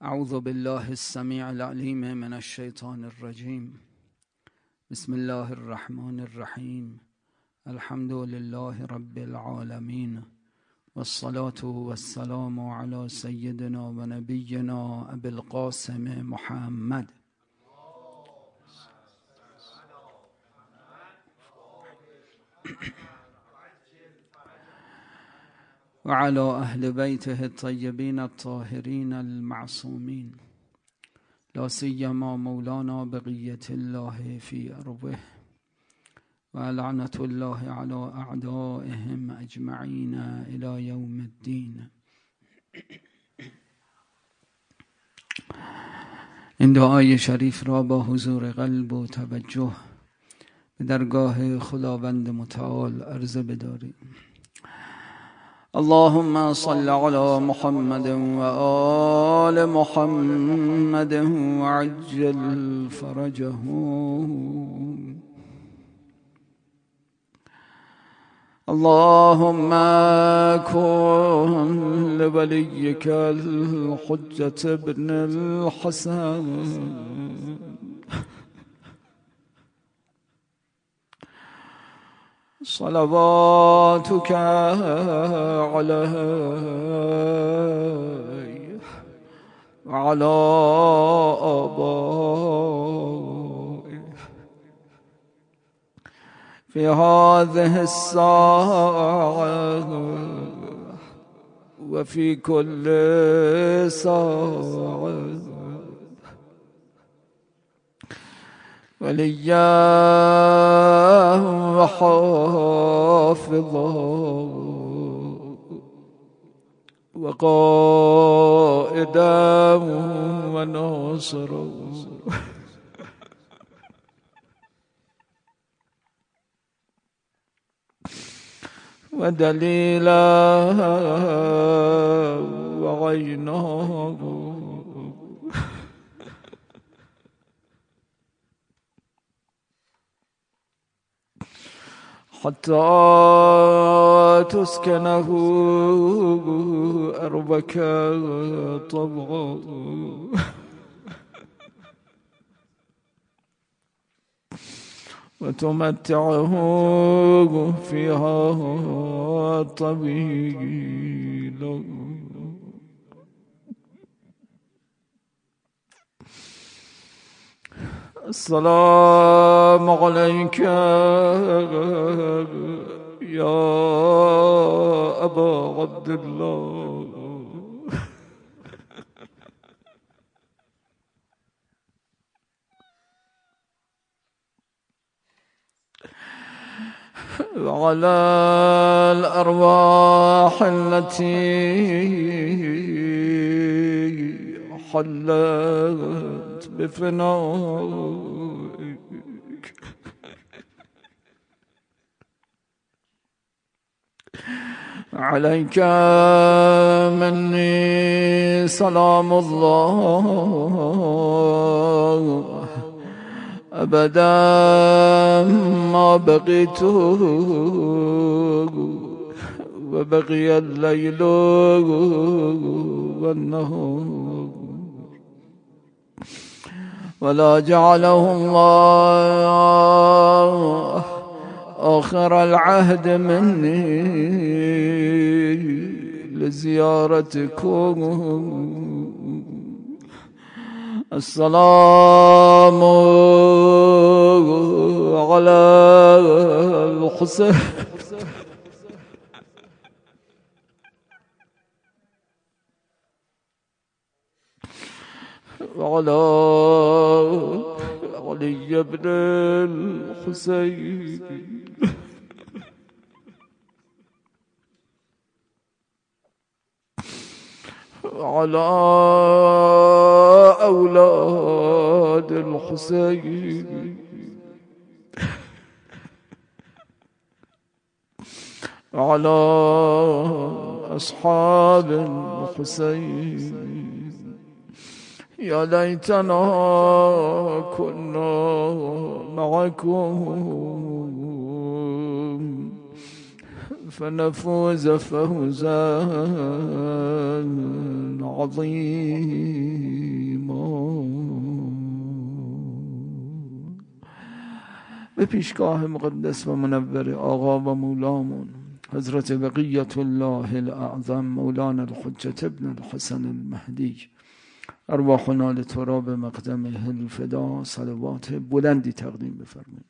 اعوذ بالله السمیع العلیم من الشیطان الرجیم. بسم الله الرحمن الرحیم. الحمد لله رب العالمین والصلاة والسلام على سیدنا و نبینا ابی القاسم محمد. وعلى أهل بيته الطيبين الطاهرين المعصومين، لا سيما مولانا بقية الله في أرضه، ولعنة الله على أعدائهم أجمعين إلى يوم الدين. این دعای شریف را با حضور قلب و توجه به درگاه خداوند متعال عرضه بداریم. اللهم صل على محمد وآل محمد وعجل فرجهم. اللهم كن لوليك الحجة بن الحسن صلواتك عليه وعلى آبائه في هذه الساعة وفي كل ساعة، وليا وحافظا وقائدا وناصرا ودليلا وعينا حتى تسكنه أرضك طوعا وتمتعه فيها طويلا. السلام عليك يا أبا عبد الله وعلى الأرواح التي حلت بفنائك، عليك مني سلام الله أبدا ما بقيت وبقي الليل والنهار، ولا جعله الله آخر العهد مني لزيارتكم. السلام على الحسين وعلى علي بن الحسين وعلى أولاد الحسين وعلى أصحاب الحسين. يا ليتنا كنا معكم فنفوز فوزا عظيما. به پیشگاه مقدس و منور آقا و مولامون حضرت بقیت الله الاعظم مولانا الحجة ابن الحسن المهدی، ارواحنا لتراب مقدمه الفدا، صلوات بلندی تقدیم بفرمایید.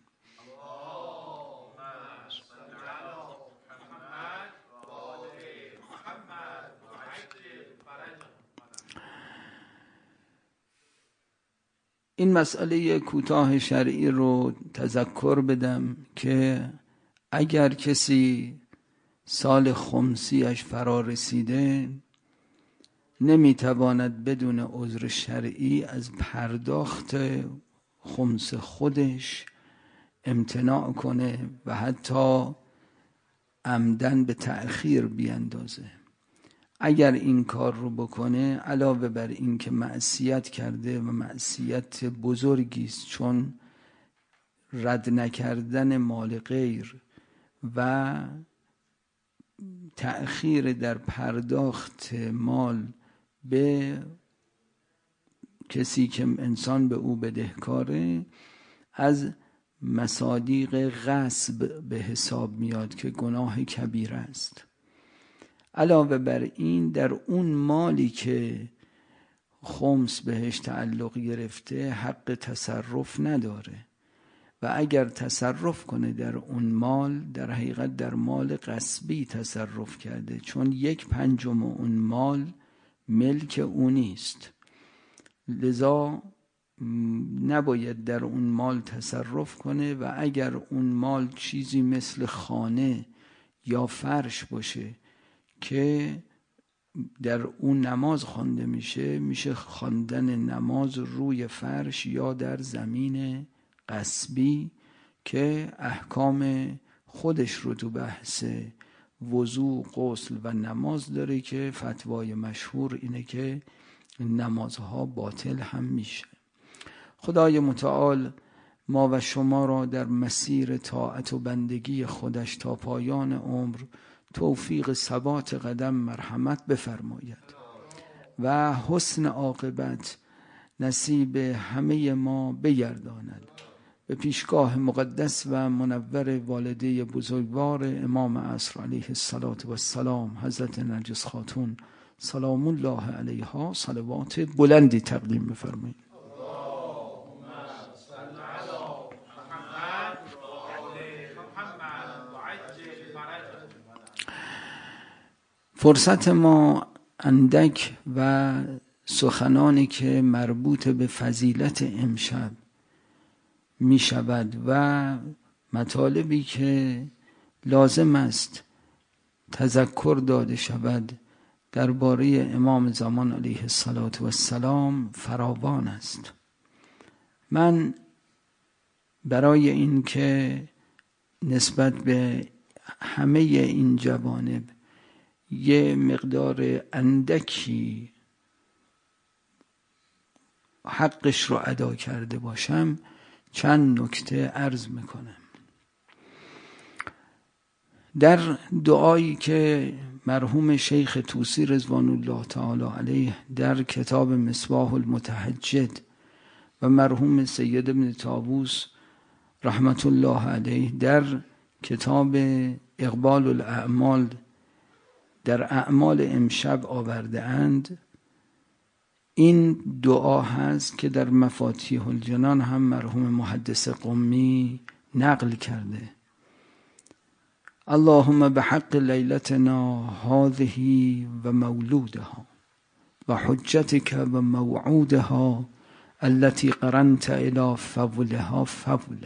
این مسئله کوتاه شرعی رو تذکر بدم که اگر کسی سال خمسیش فرا رسیده نمیتواند بدون عذر شرعی از پرداخت خمس خودش امتناع کنه و حتی عمدن به تأخیر بیندازه. اگر این کار رو بکنه علاوه بر این که معصیت کرده و معصیت بزرگی است، چون رد نکردن مال غیر و تأخیر در پرداخت مال به کسی که انسان به او بدهکاره از مصادیق غصب به حساب میاد که گناه کبیره است. علاوه بر این در اون مالی که خمس بهش تعلق گرفته حق تصرف نداره و اگر تصرف کنه در اون مال در حقیقت در مال غصبی تصرف کرده، چون 1/5 اون مال ملک او نیست، لذا نباید در اون مال تصرف کنه و اگر اون مال چیزی مثل خانه یا فرش باشه که در اون نماز خوانده میشه خواندن نماز روی فرش یا در زمین غصبی که احکام خودش رو تو بحث وضو، غسل و نماز داره که فتوای مشهور اینه که نمازها باطل هم میشه. خدای متعال ما و شما را در مسیر طاعت و بندگی خودش تا پایان عمر توفیق ثبات قدم مرحمت بفرماید و حسن عاقبت نصیب همه ما بگرداند. به پیشگاه مقدس و منور والده بزرگوار امام عصر علیه السلام حضرت نرگس خاتون سلام الله علیها صلوات بلندی تقدیم بفرمایید. فرصت ما اندک و سخنانی که مربوط به فضیلت امشب می شود و مطالبی که لازم است تذکر داده شود درباره امام زمان علیه السلام فراوان است. من برای این که نسبت به همه این جوانب یه مقدار اندکی حقش رو ادا کرده باشم چند نکته عرض میکنم. در دعایی که مرحوم شیخ طوسی رضوان الله تعالی علیه در کتاب مصباح المتهجد و مرحوم سید ابن طاووس رحمت الله علیه در کتاب اقبال الاعمال در اعمال امشب آورده اند، این دعا هست که در مفاتیح الجنان هم مرحوم محدث قمی نقل کرده. اللهم بحق لیلتنا هذه و مولودها و حجتك و موعودها التي قرنت الى فولها فولا.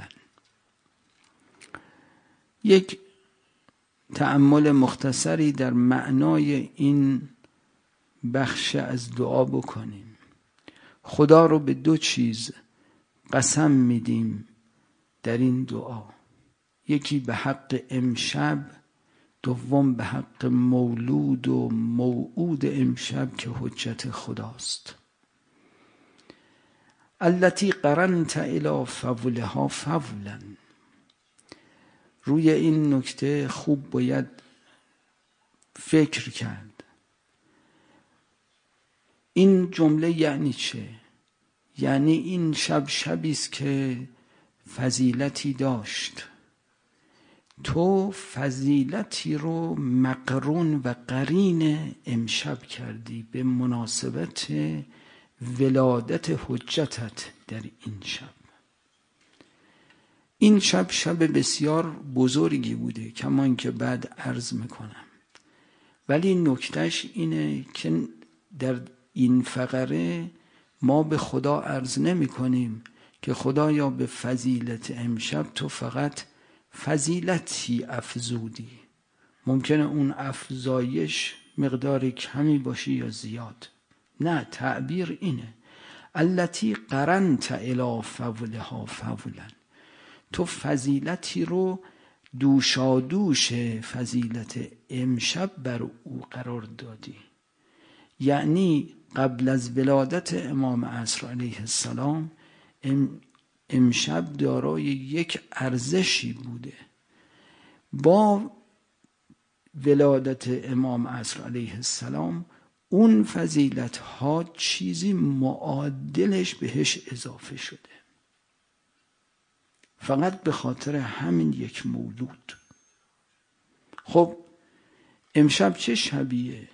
یک تأمل مختصری در معنای این بخش از دعا بکنیم. خدا رو به 2 چیز قسم میدیم در این دعا، یکی به حق امشب، دوم به حق مولود و موعود امشب که حجت خداست. التي قرنت الى فولها فولا. روی این نکته خوب باید فکر کرد. این جمله یعنی چه؟ یعنی این شب شبی است که فضیلتی داشت، تو فضیلتی رو مقرون و قرین امشب کردی به مناسبت ولادت حجتت در این شب. این شب شب بسیار بزرگی بوده، کما اینکه بعد عرض میکنم، ولی نکتهش اینه که در این فقره ما به خدا عرض نمی کنیم که خدایا به فضیلت امشب تو فقط فضیلتی افزودی. ممکنه اون افزایش مقدار کمی باشه یا زیاد. نه، تعبیر اینه التی قرنت الی فولها فولا، تو فضیلتی رو دوشادوش فضیلت امشب بر او قرار دادی. یعنی قبل از ولادت امام عصر علیه السلام امشب دارای یک ارزشی بوده، با ولادت امام عصر علیه السلام اون فضیلت ها چیزی معادلش بهش اضافه شده، فقط به خاطر همین یک مولود. خب امشب چه شبیه؟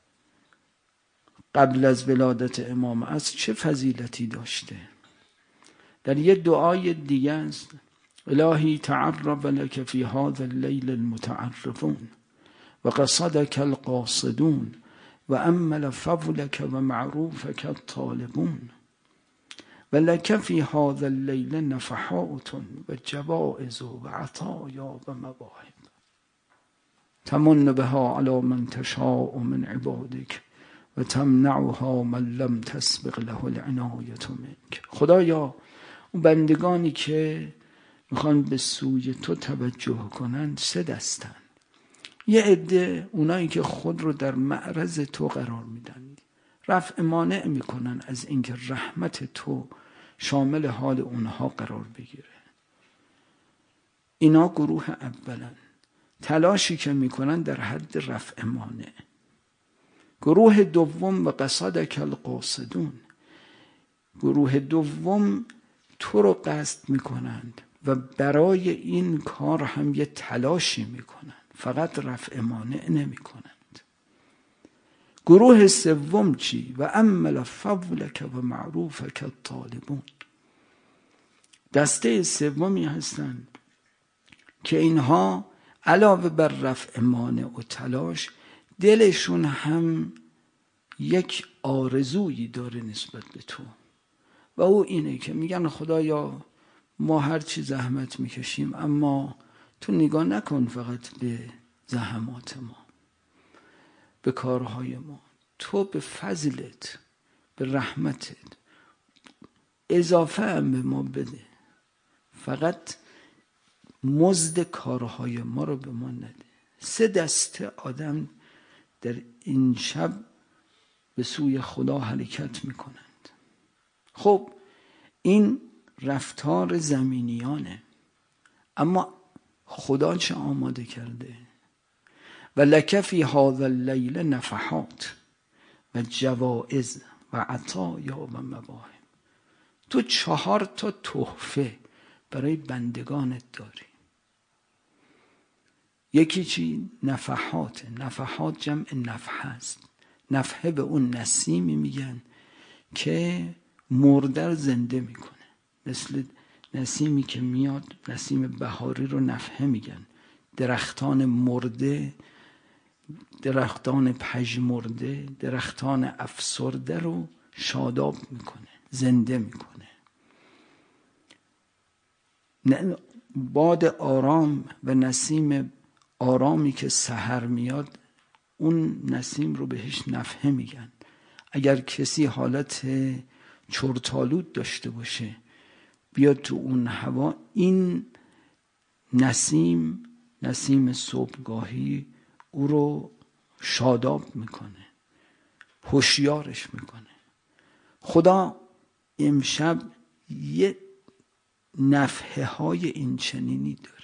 قبل از ولادت امام عصر چه فضیلتی داشته؟ در یه دعای دیگه است الهی تعرف لك فی هذا اللیل المتعرفون و قصدك القاصدون و امل فضلك و معروفك الطالبون و لك فی هذا اللیل نفحات و جوائز و عطایا و مواهب تمن بها علی من تشاء من عبادك و تمنعها من لم تسبق له العنایة منك. خدایا اون بندگانی که میخوان به سوی تو توجه کنند سه دستن. یه عده اونایی که خود رو در معرض تو قرار میدن، رفع مانع میکنن از اینکه رحمت تو شامل حال اونها قرار بگیره. اینا گروه اولن، تلاشی که میکنن در حد رفع مانع. گروه دوم و قصدک القاصدون، گروه دوم تو رو قصد میکنند و برای این کار هم یه تلاشی میکنند، فقط رفع مانع نمیکنند. گروه سوم چی؟ و امل فضلک و معروفک الطالبون، دسته سومی هستند که اینها علاوه بر رفع مانع و تلاش دلشون هم یک آرزویی داره نسبت به تو و او اینه که میگن خدایا ما هر چی زحمت میکشیم اما تو نگاه نکن فقط به زحمات ما، به کارهای ما، تو به فضلت، به رحمتت اضافه هم به ما بده، فقط مزد کارهای ما رو به ما نده. سه دسته آدم در این شب به سوی خدا حرکت میکنند. خب این رفتار زمینیانه، اما خدا چه آماده کرده؟ و لک فی هذا اللیل نفحات و جوائز و عطایا و مواهب. تو 4 تحفه برای بندگانت داری. یکی چی؟ نفحات. نفحات جمع نفحه است. نفحه به اون نسیمی میگن که مرده زنده میکنه، مثل نسیمی که میاد، نسیم بهاری رو نفحه میگن. درختان مرده، درختان پژمرده، درختان افسرده رو شاداب میکنه، زنده میکنه. باد آرام و نسیم آرامی که سحر میاد، اون نسیم رو بهش نفحه میگن. اگر کسی حالت چرتالود داشته باشه بیاد تو اون هوا، این نسیم صبحگاهی او رو شاداب میکنه، هوشیارش میکنه. خدا امشب یه نفحه های این چنینی داره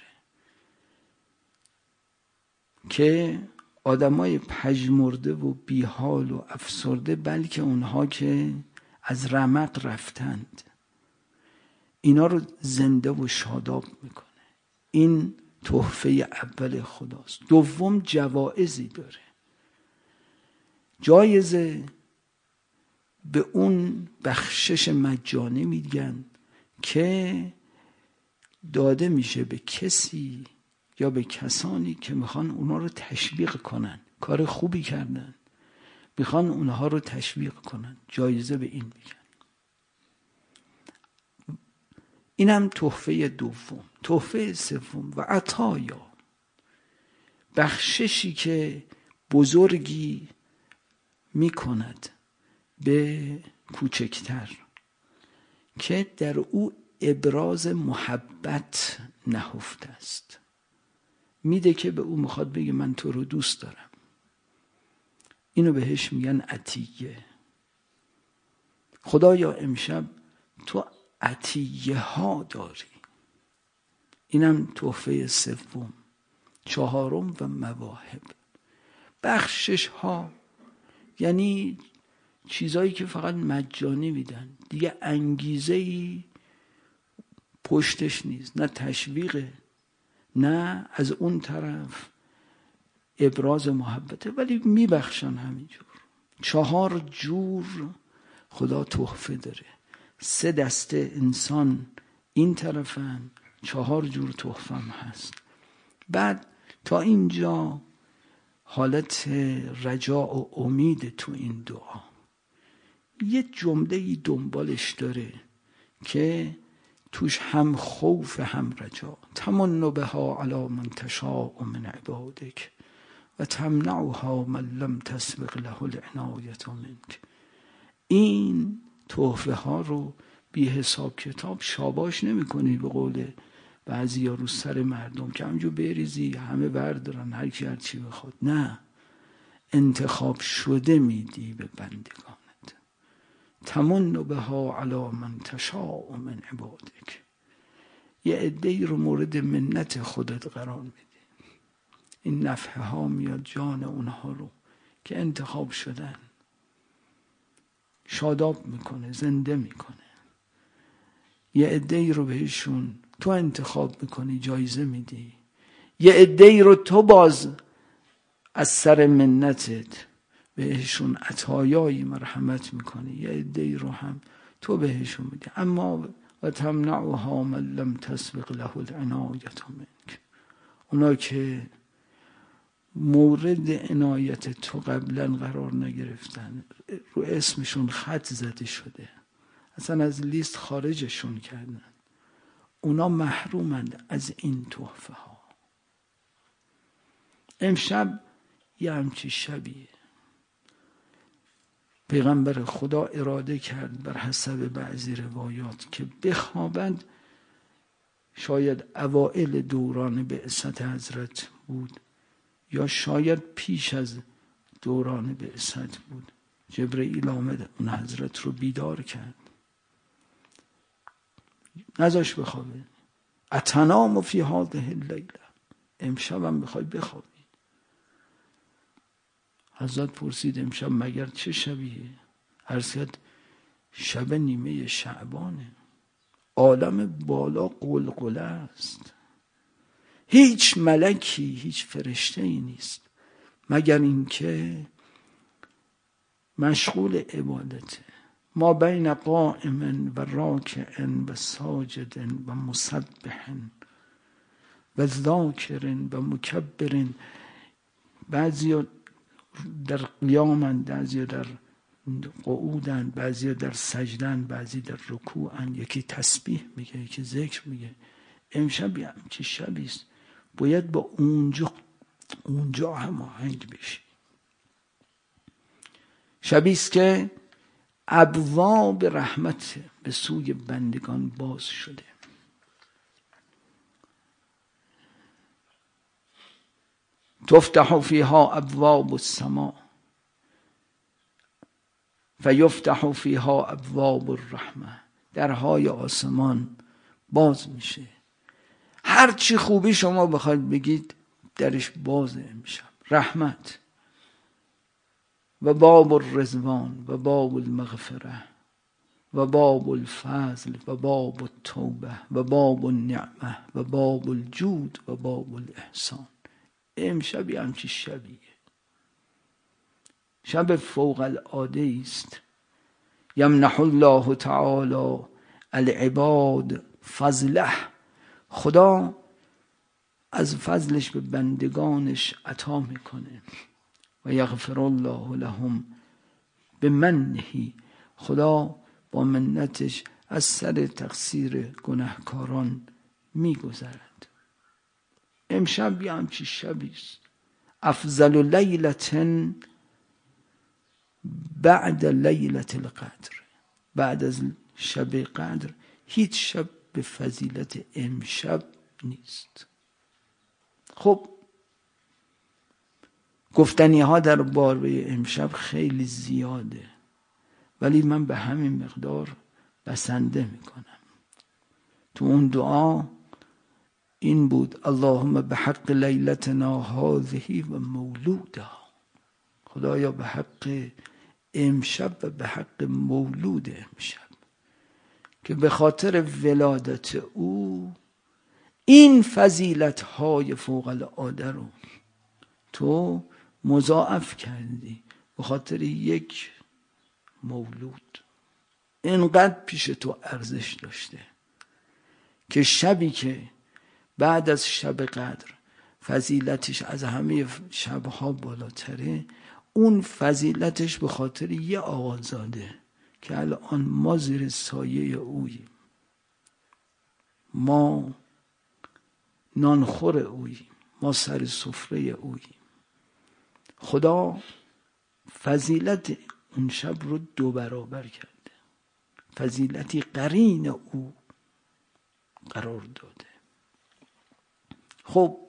که آدمای پژمرده و بیحال و افسرده، بلکه اونها که از رمق رفتند، اینا رو زنده و شاداب میکنه. این تحفه اول خداست. دوم جوایزی داره. جایزه به اون بخشش مجانی میگن که داده میشه به کسی یا به کسانی که میخوان اونا رو تشویق کنن، کار خوبی کردن، میخوان اونها رو تشویق کنن، جایزه به این میگن. اینم تحفه دوم. تحفه سوم و عطایا، بخششی که بزرگی میکند به کوچکتر که در او ابراز محبت نهفته است. میده که به او میخواد بگه من تو رو دوست دارم. اینو بهش میگن عطیه. خدایا امشب تو عطیه ها داری. اینم تحفه سوم. چهارم و مواهب، بخشش ها، یعنی چیزایی که فقط مجانی میدن، دیگه انگیزه‌ای پشتش نیست، نه تشویقه نه از اون طرف ابراز محبته، ولی میبخشن همینجور. 4 جور خدا تحفه داره. 3 دسته انسان این طرفن، 4 جور تحفه هم هست. بعد تا اینجا حالت رجاء و امید تو این دعا. یه جمله‌ای دنبالش داره که توش هم خوف هم رجا. تمن بها علی من تشاء من عبادک و تمنعها من لم تسبق له العنایة منک. این تحفه ها رو بی حساب کتاب شاباش نمی کنی به قول بعضی ها رو سر مردم که همجور بریزی همه بردارن هر کی هر چی بخواد. نه، انتخاب شده میدی به بندگانت. تمن بها علی من تشاء من عبادک. یه عده‌ای رو مورد منت خودت قرار میدی. این نفحه ها میاد جان اونها رو که انتخاب شدن شاداب میکنه، زنده میکنه. یه عده‌ای رو بهشون تو انتخاب میکنی، جایزه میدی. یه عده‌ای رو تو باز از سر منتت بهشون عطایای مرحمت میکنی. یه عده‌ای رو هم تو بهشون میدی. اما و تمنعها من لم تسبق له العنایة منک. اونا که مورد عنایت تو قبلا قرار نگرفتن، رو اسمشون خط زده شده، اصلا از لیست خارجشون کردن، اونا محرومند از این تحفه ها. امشب یه همچی شبیه پیغمبر خدا اراده کرد بر حسب بعضی روایات که بخوابند. شاید اوائل دوران بعثت حضرت بود یا شاید پیش از دوران بعثت بود. جبرئیل آمد اون حضرت رو بیدار کرد، نذاش بخوابه. اتنام فی هذه اللیله، امشبم بخوای بخوابی. حضرت پرسید امشب مگر چه شبیه؟ عرض کرد شب نیمه شعبانه، عالم بالا قلقله است، هیچ ملکی هیچ فرشته‌ای نیست مگر اینکه مشغول عبادته. ما بین قائم و راکع و ساجد و مسبح و ذاکر و مکبر. بعضی در قیامن، بعضی در قعودن، بعضی در سجدن، بعضی در رکوعن. یکی تسبیح میگه، یکی ذکر میگه. امشب همچی شبیست، باید با اونجا هماهنگ بشی. شبیست که ابواب رحمت به سوی بندگان باز شده. تفتح فیها ابواب السماء فیفتح فیها ابواب الرحمه. درهای آسمان باز میشه، هر چی خوبی شما بخواید بگید درش بازه امشب. رحمت و باب الرضوان و باب المغفره و باب الفضل و باب التوبه و باب النعمه و باب الجود و باب الاحسان. امشب همچی شبیه، شب فوق العاده است. یمنح الله تعالی العباد فضله، خدا از فضلش به بندگانش عطا میکنه. و یغفر الله لهم به منهی، خدا با منتش از سر تقصیر گناهکاران میگذرد. امشب یه همچی شبیست. افضل لیلة بعد لیلة القدر، بعد از شب قدر هیچ شب به فضیلت امشب نیست. خب گفتنی ها در باره امشب خیلی زیاده، ولی من به همین مقدار بسنده میکنم. تو اون دعا این بود: اللهم به حق لیلتنا هذه و مولودها، خدایا به حق امشب و به حق مولود امشب که به خاطر ولادت او این فضیلت های فوق العاده رو تو مضاعف کردی، به خاطر یک مولود اینقدر پیش تو ارزش داشته که شبی که بعد از شب قدر فضیلتش از همه شبها بالاتره، اون فضیلتش به خاطر یه آقازاده که الان ما زیر سایه اوییم، ما نانخور اوییم، ما سر سفره اوییم. خدا فضیلت اون شب رو 2 برابر کرده، فضیلتی قرین او قرار داده. خب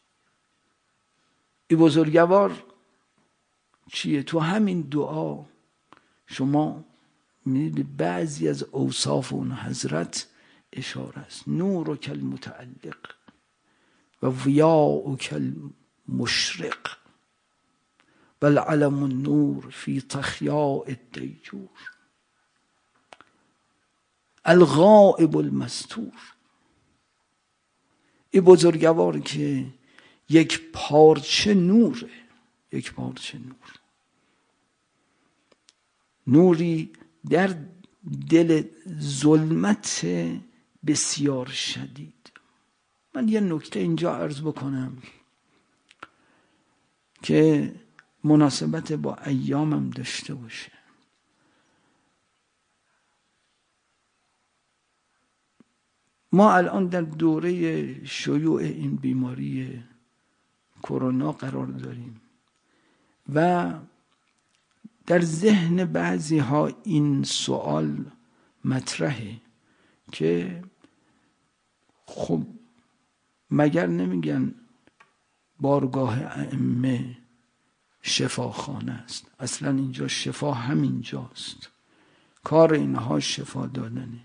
این بزرگوار چیه؟ تو همین دعا شما میدید بعضی از اوصاف اون حضرت اشاره است: نور و کل متعلق و ویاء و کل مشرق و العلم النور فی تخیاء الدیجور الغائب المستور. این بزرگوار که یک پارچه نوره، یک پارچه نور، نوری در دل ظلمت بسیار شدید. من یه نکته اینجا عرض بکنم که مناسبت با ایامم داشته باشه. ما الان در دوره شیوع این بیماری کرونا قرار داریم و در ذهن بعضی ها این سوال مطرحه که خب مگر نمیگن بارگاه ائمه شفاخانه است؟ اصلا اینجا شفا همینجاست، کار اینها شفا دادنه.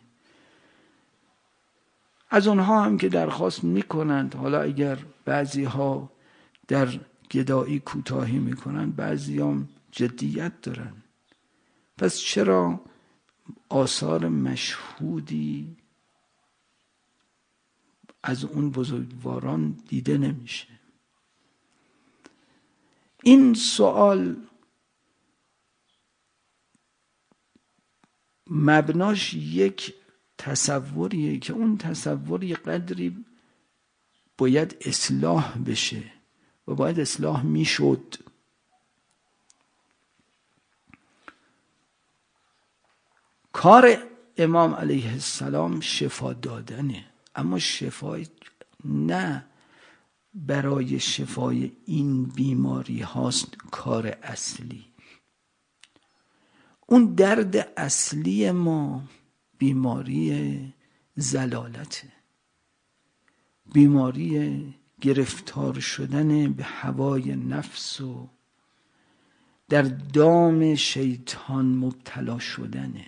از اونها هم که درخواست میکنند، حالا اگر بعضی ها در گدایی کوتاهی میکنن، بعضی هم جدیت دارن، پس چرا آثار مشهودی از اون بزرگواران دیده نمیشه؟ این سوال مبناش یک تصوریه که اون تصور یه قدری باید اصلاح بشه و باید اصلاح میشد. کار امام علیه السلام شفا دادنه، اما شفای نه برای شفای این بیماری هاست کار اصلی. اون درد اصلی ما بیماری ضلالته، بیماری گرفتار شدن به هوای نفس و در دام شیطان مبتلا شدنه.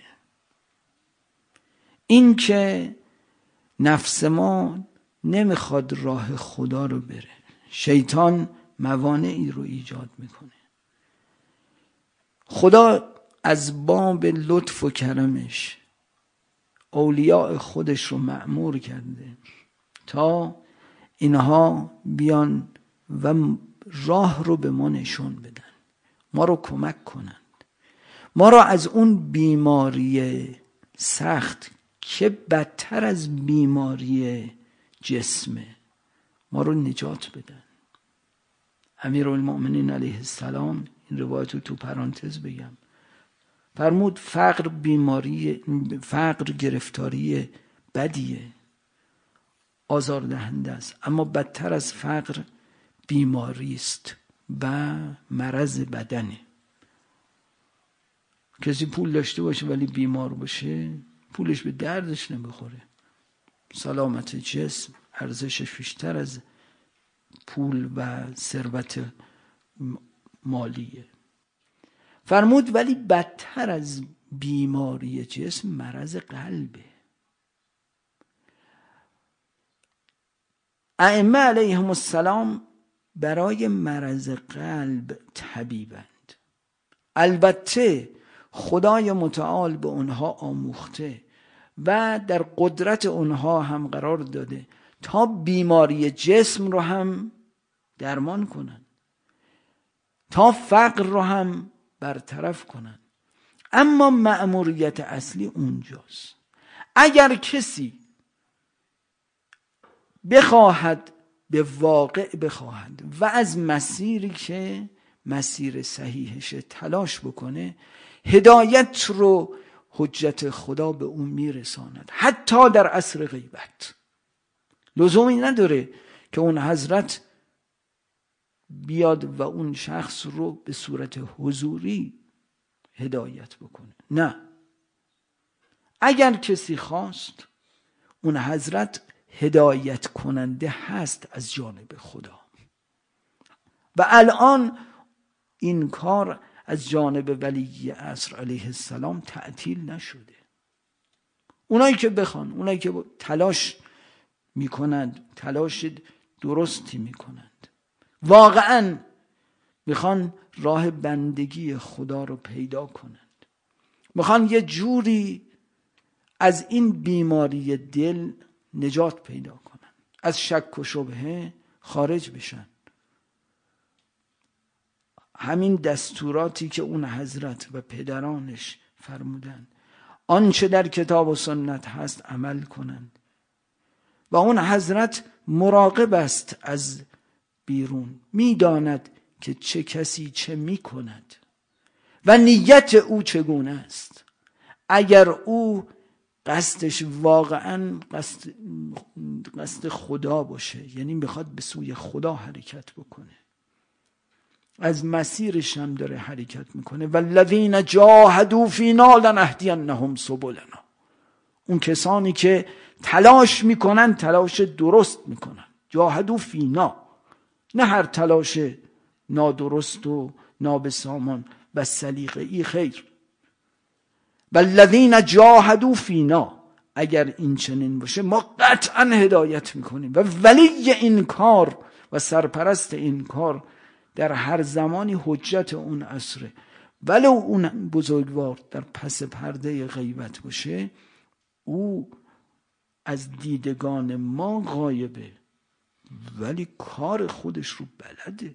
این که نفس ما نمیخواد راه خدا رو بره، شیطان موانعی رو ایجاد میکنه. خدا از باب لطف و کرمش اولیاء خودش رو مأمور کرده تا اینها بیان و راه رو به ما نشون بدن، ما رو کمک کنند، ما رو از اون بیماری سخت که بدتر از بیماری جسمه ما رو نجات بدن. امیرالمؤمنین علیه السلام، این روایت رو تو پرانتز بگم، فرمود فقر گرفتاری بدیه، آزاردهنده است، اما بدتر از فقر بیماری است و مرض بدنه. کسی پول داشته باشه ولی بیمار باشه پولش به دردش نمیخوره. سلامت جسم ارزشش بیشتر از پول و ثروت مالیه. فرمود ولی بدتر از بیماری جسم مرض قلبه. ائمه علیهم السلام برای مرض قلب طبیبند. البته خدای متعال به اونها آموخته و در قدرت اونها هم قرار داده تا بیماری جسم رو هم درمان کنن، تا فقر رو هم برطرف کنن، اما مأموریت اصلی اونجاست. اگر کسی بخواهد به واقع بخواهد و از مسیری که مسیر صحیحشه تلاش بکنه، هدایت رو حجت خدا به اون میرساند، حتی در عصر غیبت. لزومی نداره که اون حضرت بیاد و اون شخص رو به صورت حضوری هدایت بکنه، نه. اگر کسی خواست، اون حضرت هدایت کننده هست از جانب خدا و الان این کار از جانب ولی عصر علیه السلام تعطیل نشده. اونایی که بخوان، اونایی که تلاش میکنند، تلاش درستی میکنند، واقعا میخوان راه بندگی خدا رو پیدا کنند، میخوان یه جوری از این بیماری دل نجات پیدا کنند، از شک و شبهه خارج بشن. همین دستوراتی که اون حضرت و پدرانش فرمودن، آنچه در کتاب و سنت هست عمل کنند. و اون حضرت مراقب است از بیرون، میداند که چه کسی چه میکند و نیت او چگونه است. اگر او قصدش واقعا قصد خدا باشه، یعنی میخواد به سوی خدا حرکت بکنه، از مسیرش هم داره حرکت میکنه. والذین جاهدوا فینا لنهدینهم سبلنا. اون کسانی که تلاش میکنن تلاش درست میکنن. جاهدوا فینا، نه هر تلاش نادرست و نابسامان و سلیقه‌ای، خیر. والذین جاهدوا فینا، اگر این چنین باشه ما قطعا هدایت میکنیم. و ولی این کار و سرپرست این کار در هر زمانی حجت اون عصره، ولو اون بزرگوار در پس پرده غیبت باشه، او از دیدگان ما غایبه ولی کار خودش رو بلده.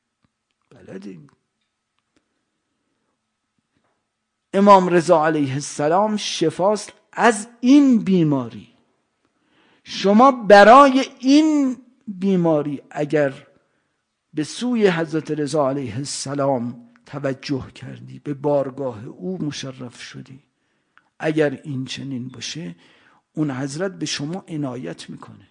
امام رضا علیه السلام شفاست از این بیماری. شما برای این بیماری اگر به سوی حضرت رضا علیه السلام توجه کردی، به بارگاه او مشرف شدی، اگر این چنین باشه اون حضرت به شما عنایت میکنه.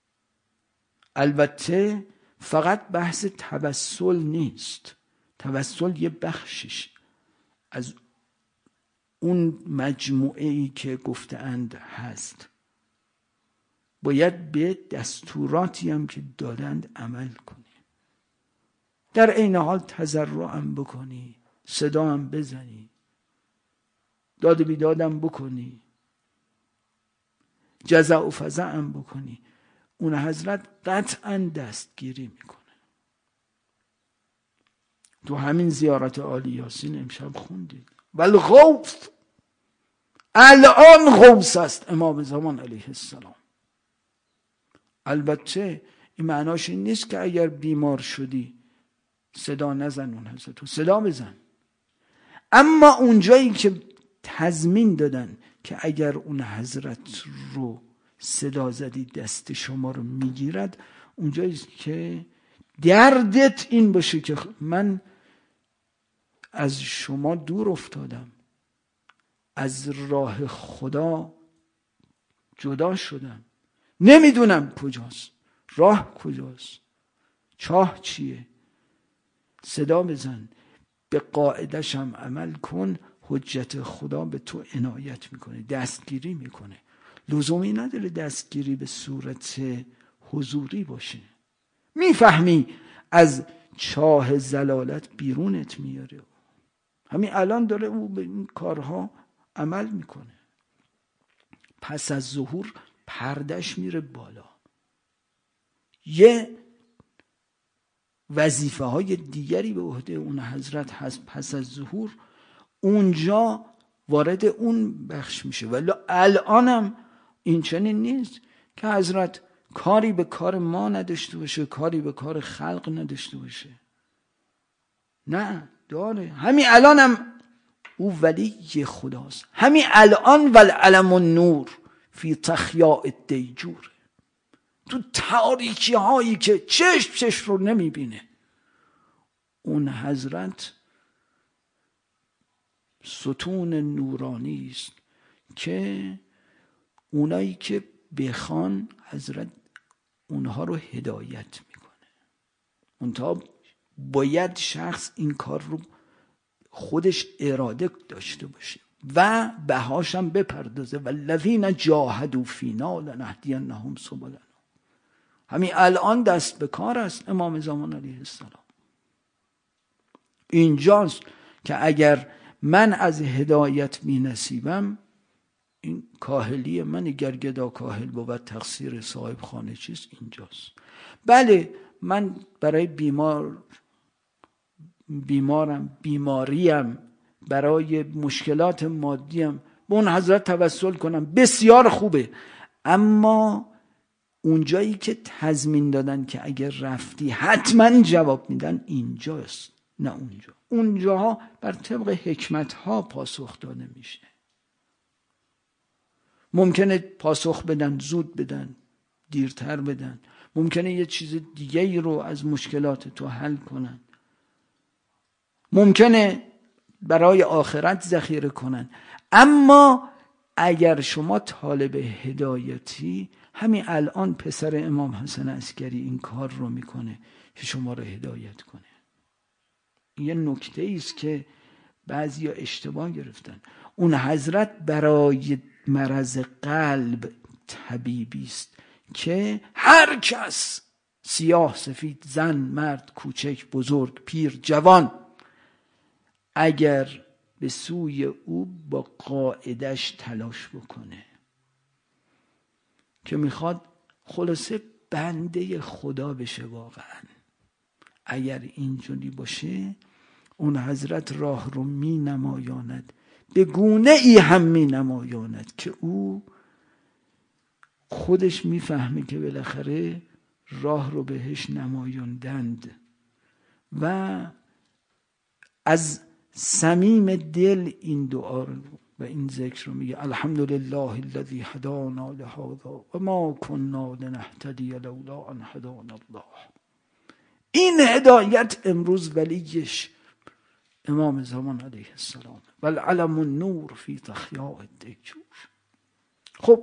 البته فقط بحث توسل نیست، توسل یه بخشش از اون مجموعه‌ای که گفتند هست. باید به دستوراتی هم که دادند عمل کنی، در عین حال تضرع هم بکنی، صدا هم بزنی، داد بیدادم بکنی، جزع و فزع هم بکنی. اون حضرت قطعا دستگیری میکنه. تو همین زیارت عالی یاسین امشب خوندید والغوث، الان غوث است امام زمان علیه السلام. البته این معناش این نیست که اگر بیمار شدی صدا نزن اون حضرت، صدا بزن. اما اونجایی که تضمین دادن که اگر اون حضرت رو صدا زدی دست شما رو میگیرد، اونجایی که دردت این باشه که من از شما دور افتادم، از راه خدا جدا شدم، نمیدونم کجاست، راه کجاست، چاه چیه. صدا بزن، به قاعدش هم عمل کن، حجت خدا به تو عنایت میکنه، دستگیری میکنه. لزومی نداره دستگیری به صورت حضوری باشه. میفهمی از چاه زلالت بیرونت میاره. همین الان داره او به این کارها عمل میکنه. پس از ظهور پردش میره بالا. یه وظیفه های دیگری به عهده اون حضرت هست پس از ظهور، اونجا وارد اون بخش میشه. ولی الانم این چنین نیست که حضرت کاری به کار ما نداشته باشه، کاری به کار خلق نداشته باشه. نه، داره. همین الانم او ولی خداست. همین الان والعلم النور فی تخیاء الدیجور، تو تاریکی هایی که چشم رو نمیبینه، اون حضرت ستون نورانی است که اونایی که بخوان حضرت اونها رو هدایت میکنه. منتها باید شخص این کار رو خودش اراده داشته باشه و بهاشم بپردازه. والذین جاهدوا فینا لنهدینهم سبلنا. همین الان دست به کار است امام زمان علیه السلام. اینجاست که اگر من از هدایت بی نصیبم، این کاهلی من، گرگدا کاهل بود تقصیر صاحب خانه چیست، اینجاست. بله، من برای بیماریم، برای مشکلات مادیم به اون حضرت توسل کنم، بسیار خوبه. اما اونجایی که تضمین دادن که اگر رفتی حتما جواب میدن، اینجاست، نه اونجا. اونجاها بر طبق حکمتها پاسخ داده میشه. ممکنه پاسخ بدن، زود بدن، دیرتر بدن. ممکنه یه چیز دیگه ای رو از مشکلات تو حل کنن. ممکنه برای آخرت ذخیره کنن. اما اگر شما طالب هدایتی، همین الان پسر امام حسن عسکری این کار رو میکنه که شما رو هدایت کنه. یه نکته ایست که بعضیا اشتباه گرفتن. اون حضرت برای مرض قلب طبیبی است که هر کس، سیاه سفید، زن مرد، کوچک بزرگ، پیر جوان، اگر به سوی او با قاعدش تلاش بکنه که میخواد خلاصه بنده خدا بشه واقعا، اگر اینجوری باشه، اون حضرت راه رو می نمایاند، به گونه ای هم می نمایاند که او خودش میفهمه که بالاخره راه رو بهش نمایاندند و از صمیم دل این دعا و این ذکر رو میگه: الحمدلله الذی هدانا لهذا و ما كنا لنهتدی لولا ان هدانا الله. این هدایت امروز ولیش امام زمان علیه السلام. والعلم النور فی تخیاء الدیجور. خب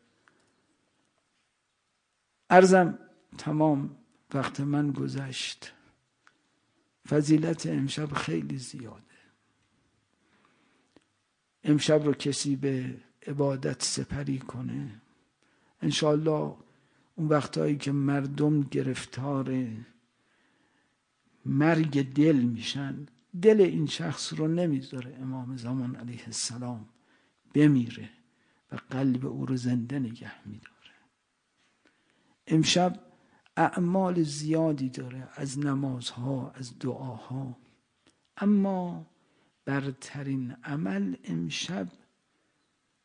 عرضم تمام، وقت من گذشت. فضیلت امشب خیلی زیاده. امشب رو کسی به عبادت سپری کنه، انشاءالله اون وقتایی که مردم گرفتار مرگ دل میشن، دل این شخص رو نمیذاره امام زمان علیه السلام بمیره و قلب او رو زنده نگه میداره. امشب اعمال زیادی داره، از نمازها، از دعاها، اما برترین عمل امشب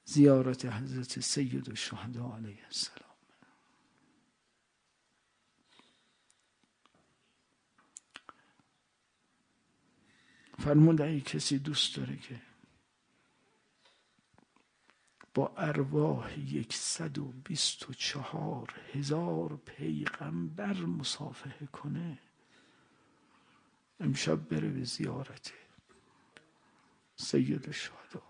زیارت حضرت سید الشهدا علیه السلام. فرمود اگه کسی دوست داره که با ارواح 124,000 پیغمبر مصافحه کنه، امشب بره به زیارت سید الشهدا.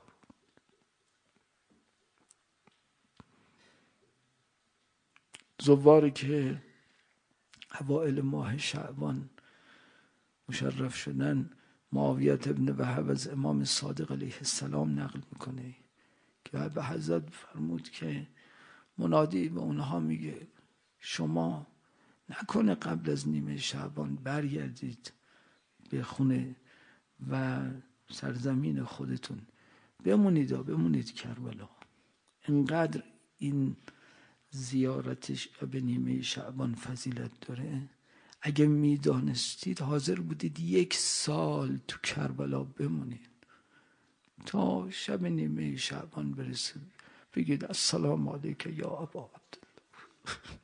زواری که اوائل ماه شعبان مشرف شدن، معاویت ابن وهب از امام صادق علیه السلام نقل میکنه که به حضرت فرمود که منادی به اونها میگه شما نکنه قبل از نیمه شعبان برگردید به خونه و سرزمین خودتون، بمونید کربلا. انقدر این زیارتش به نیمه شعبان فضیلت داره. اگه میدانستید حاضر بودید 1 سال تو کربلا بمونید تا شب نیمه شعبان برسه بگید السلام علیک یا ابا عبدالله.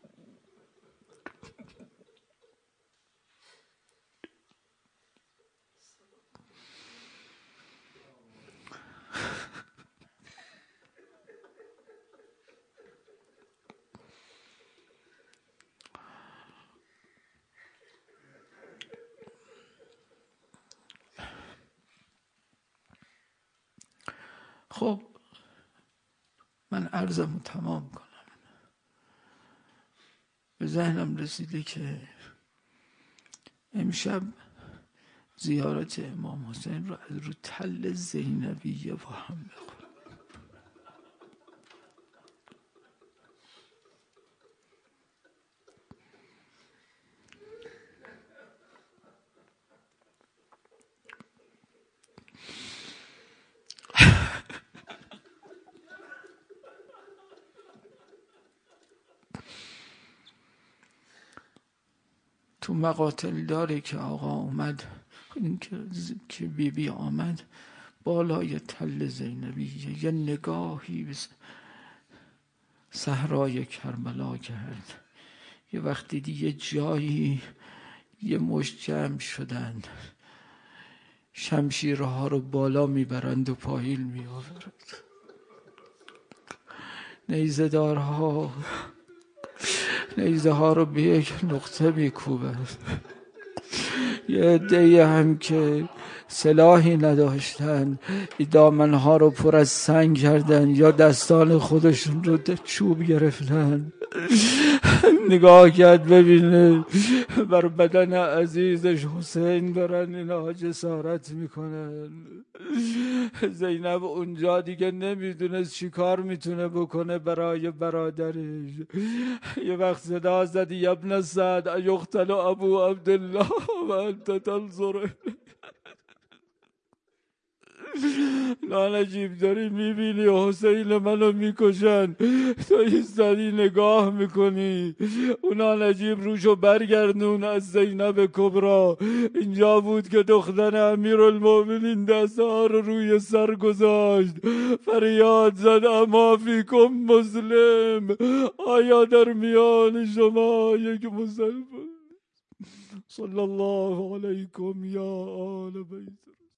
خب من عرضمو تمام کنم. به ذهنم رسیده که امشب زیارت امام حسین رو از رو تل زینبیه با هم بخونم. تو مقاتل داره که آقا اومد، این که بی آمد بالای تل زینبیه، یه نگاهی به صحرای کربلا کرد. یه وقتی دیگه جایی یه مشت جمع شدن، شمشیرها رو بالا میبرند و پایین میآورند، نیزه‌دارها نیزه ها رو به یک نقطه میکوبند. یه عده‌ای هم که سلاحی نداشتن دامنها رو پر از سنگ کردن یا دستان خودشون رو چوب گرفتن. نگاه کرد ببینه بر بدن عزیزش حسین دارن اینا جسارت میکنن. زینب اونجا دیگه نمیدونست چی کار میتونه بکنه برای برادرش. یه وقت صدا زد یا ابن سعد ایقتل ابو عبدالله و انت تنظر. نجیب داری میبینی حسین منو میکشن، تو ایستادی نگاه میکنی. اونا نجیب روشو برگردون از زینب کبرا. اینجا بود که دختر امیرالمومنین دستها رو روی سر گذاشت، فریاد زد اما فیکم مسلم، آیا در میان شما یک مسلمان؟ صلی الله علیکم یا آل بیت.